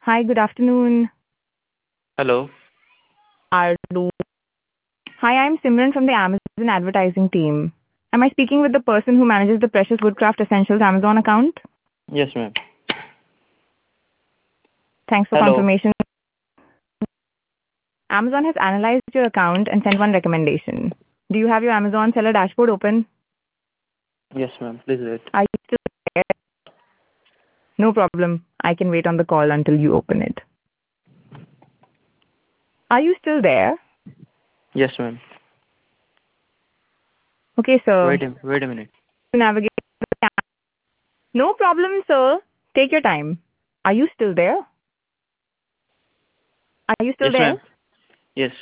Hi, good afternoon. Hello. Ardu. Hi, I'm Simran from the Amazon advertising team. Am I speaking with the person who manages the Precious Woodcraft Essentials Amazon account? Yes, ma'am. Thanks for Hello. confirmation. Amazon has analyzed your account and sent one recommendation. Do you have your Amazon seller dashboard open? Yes, ma'am. Please wait. Are you still there? No problem. I can wait on the call until you open it. Are you still there? Yes, ma'am. Okay, sir. Wait a minute. To navigate the No problem, sir. Take your time. Are you still there? Are you still Yes, there? ma'am. Yes.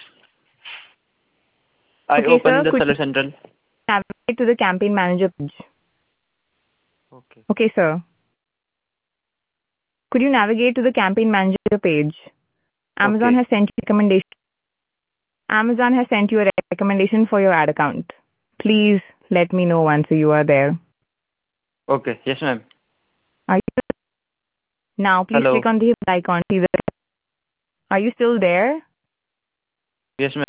I Okay, open sir. the Could Seller Central. you navigate to the campaign manager page? Okay. Okay, sir. Could you navigate to the campaign manager page? Amazon Okay. has sent you recommendation. Amazon has sent you a recommendation for your ad account. Please let me know once you are there. Okay. Yes, ma'am. Are you now? Please click Hello. on the icon. See the. Are you still there? Yes, ma'am.